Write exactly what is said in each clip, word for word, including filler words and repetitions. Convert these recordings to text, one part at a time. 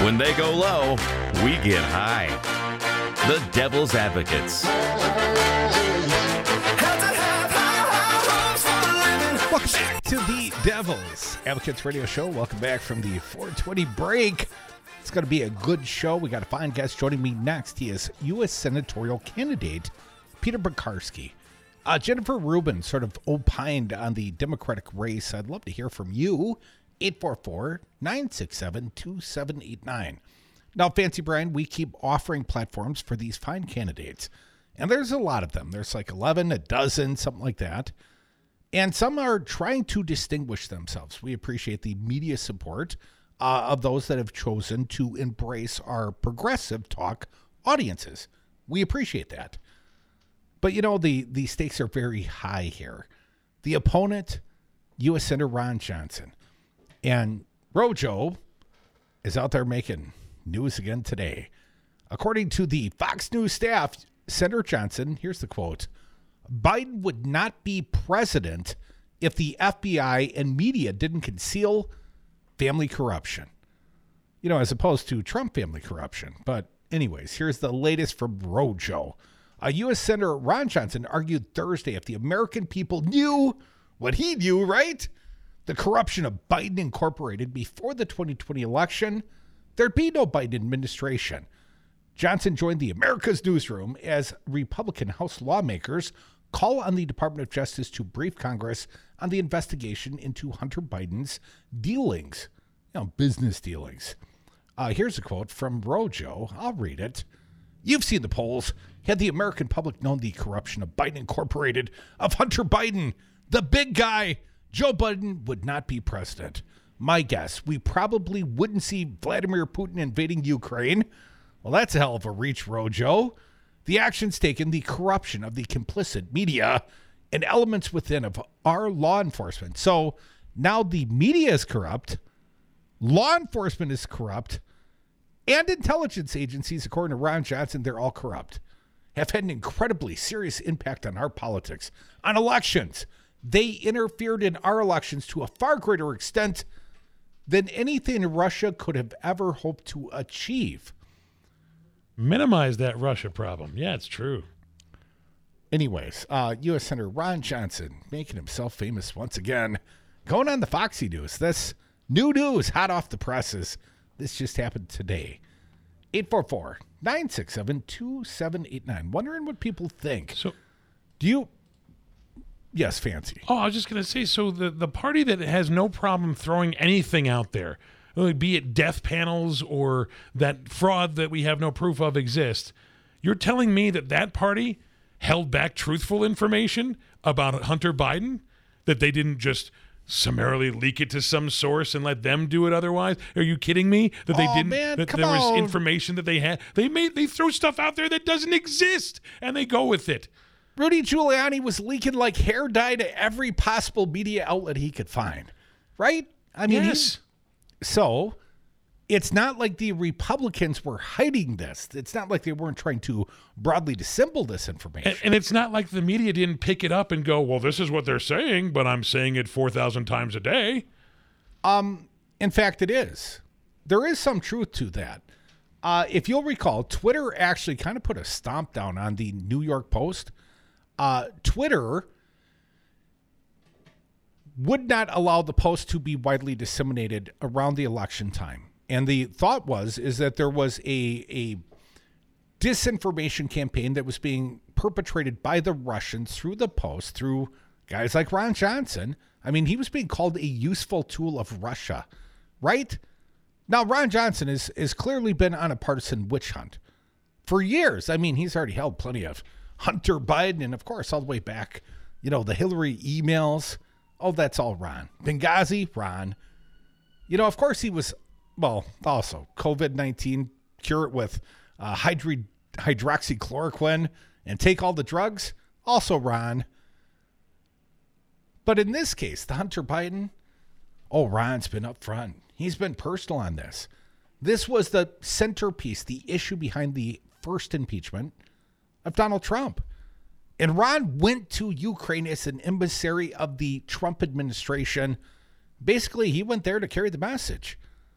When they go low, we get high. The Devil's Advocates. Welcome back to the Devil's Advocates Radio Show. Welcome back from the four twenty break. It's going to be a good show. We got a fine guest joining me next. He is U S senatorial candidate Peter Bukowski. Uh, Jennifer Rubin sort of opined on the Democratic race. I'd love to hear from you. eight four four, nine six seven, two seven eight nine. Now, Fancy Brian, we keep offering platforms for these fine candidates. And there's a lot of them. There's like eleven, a dozen, something like that. And some are trying to distinguish themselves. We appreciate the media support uh, of those that have chosen to embrace our progressive talk audiences. We appreciate that. But, you know, the, the stakes are very high here. The opponent, U S Senator Ron Johnson. And Rojo is out there making news again today. According to the Fox News staff, Senator Johnson, here's the quote, Biden would not be president if the F B I and media didn't conceal family corruption. You know, as opposed to Trump family corruption. But anyways, here's the latest from Rojo. Uh, U S Senator Ron Johnson argued Thursday if the American people knew what he knew, right? The corruption of Biden Incorporated before the twenty twenty election, there'd be no Biden administration. Johnson joined the America's Newsroom as Republican House lawmakers call on the Department of Justice to brief Congress on the investigation into Hunter Biden's dealings, you know, business dealings. Uh, here's a quote from Rojo. I'll read it. You've seen the polls. Had the American public known the corruption of Biden Incorporated, of Hunter Biden, the big guy, Joe Biden would not be president. My guess, we probably wouldn't see Vladimir Putin invading Ukraine. Well, that's a hell of a reach, Rojo. The actions taken, the corruption of the complicit media and elements within of our law enforcement. So now the media is corrupt, law enforcement is corrupt, and intelligence agencies, according to Ron Johnson, they're all corrupt, have had an incredibly serious impact on our politics, on elections. They interfered in our elections to a far greater extent than anything Russia could have ever hoped to achieve. Minimize that Russia problem. Yeah, it's true. Anyways, uh, U S Senator Ron Johnson making himself famous once again, going on the Foxy News. This new news, hot off the presses. This just happened today. eight four four, nine six seven, two seven eight nine. Wondering what people think. So, do you... Yes, Fancy. Oh, I was just going to say, so the, the party that has no problem throwing anything out there, be it death panels or that fraud that we have no proof of exists, you're telling me that that party held back truthful information about Hunter Biden? That they didn't just summarily leak it to some source and let them do it otherwise? Are you kidding me? That they oh, didn't, man, that come there was on. information that they had. They made, they throw stuff out there that doesn't exist and they go with it. Rudy Giuliani was leaking like hair dye to every possible media outlet he could find, right? I mean, yes. So it's not like the Republicans were hiding this. It's not like they weren't trying to broadly dissemble this information. And, and it's not like the media didn't pick it up and go, well, this is what they're saying, but I'm saying it four thousand times a day. Um, in fact, it is. There is some truth to that. Uh, if you'll recall, Twitter actually kind of put a stomp down on the New York Post. Uh, Twitter would not allow the Post to be widely disseminated around the election time. And the thought was, is that there was a, a disinformation campaign that was being perpetrated by the Russians through the Post, through guys like Ron Johnson. I mean, he was being called a useful tool of Russia, right? Now, Ron Johnson has, has clearly been on a partisan witch hunt for years. I mean, he's already held plenty of Hunter Biden, and of course, all the way back, you know, the Hillary emails. Oh, that's all Ron. Benghazi, Ron. You know, of course, he was, well, also COVID nineteen, cure it with uh, hydri- hydroxychloroquine and take all the drugs. Also Ron. But in this case, the Hunter Biden, oh, Ron's been up front. He's been personal on this. This was the centerpiece, the issue behind the first impeachment of Donald Trump. And Ron went to Ukraine as an emissary of the Trump administration. Basically, he went there to carry the message.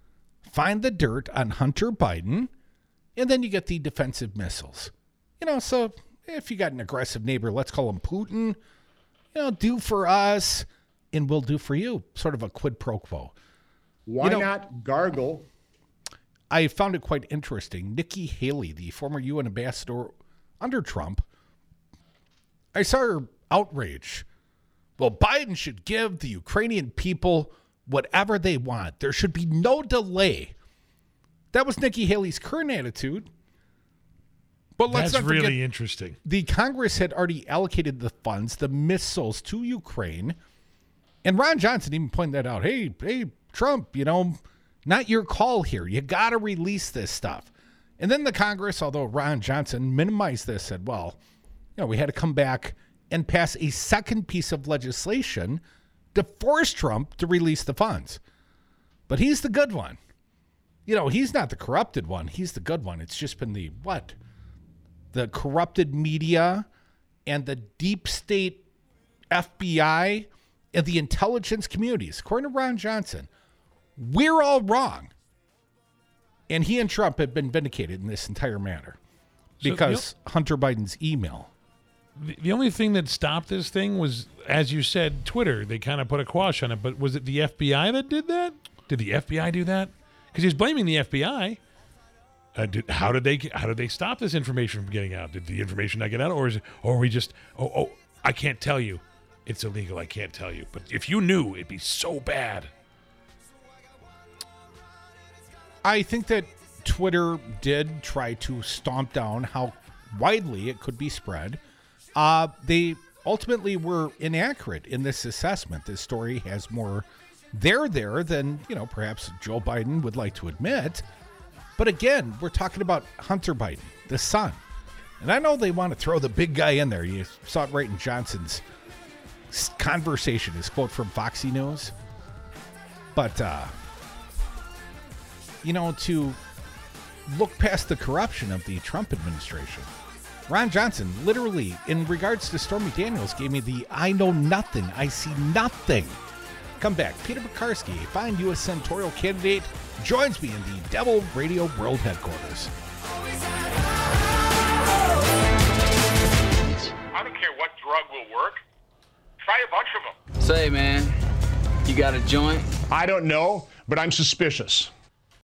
find the dirt on Hunter Biden, and then you get the defensive missiles. You know, so if you got an aggressive neighbor, let's call him Putin, you know, do for us, and we'll do for you. Sort of a quid pro quo. Why you know, not gargle? I found it quite interesting. Nikki Haley, the former U N ambassador under Trump, I saw her outrage. Well, Biden should give the Ukrainian people whatever they want. There should be no delay. That was Nikki Haley's current attitude. But let's That's not forget, really interesting. The Congress had already allocated the funds, the missiles to Ukraine. And Ron Johnson even pointed that out. Hey, hey, Trump, you know, not your call here. You got to release this stuff. And then the Congress, although Ron Johnson minimized this, said, well, you know, we had to come back and pass a second piece of legislation to force Trump to release the funds. But he's the good one. You know, he's not the corrupted one. He's the good one. It's just been the, what? The corrupted media and the deep state F B I and the intelligence communities. According to Ron Johnson, we're all wrong. And he and Trump have been vindicated in this entire matter because so the, Hunter Biden's email. The, the only thing that stopped this thing was, as you said, Twitter. They kind of put a quash on it. But was it the F B I that did that? Did the F B I do that? Because he's blaming the F B I. Uh, did, how did they how did they stop this information from getting out? Did the information not get out, or is it, or are we just oh oh I can't tell you, it's illegal. I can't tell you. But if you knew, it'd be so bad. I think that Twitter did try to stomp down how widely it could be spread. Uh, they ultimately were inaccurate in this assessment. This story has more there there than, you know, perhaps Joe Biden would like to admit. But again, we're talking about Hunter Biden, the son. And I know they want to throw the big guy in there. You saw it right in Johnson's conversation, his quote from Foxy News. But, uh, you know, to look past the corruption of the Trump administration, Ron Johnson, literally, in regards to Stormy Daniels, gave me the I know nothing, I see nothing. Come back. Peter Pekarsky, a fine U S senatorial candidate, joins me in the Devil Radio World Headquarters. I don't care what drug will work. Try a bunch of them. Say, man, you got a joint? I don't know, but I'm suspicious.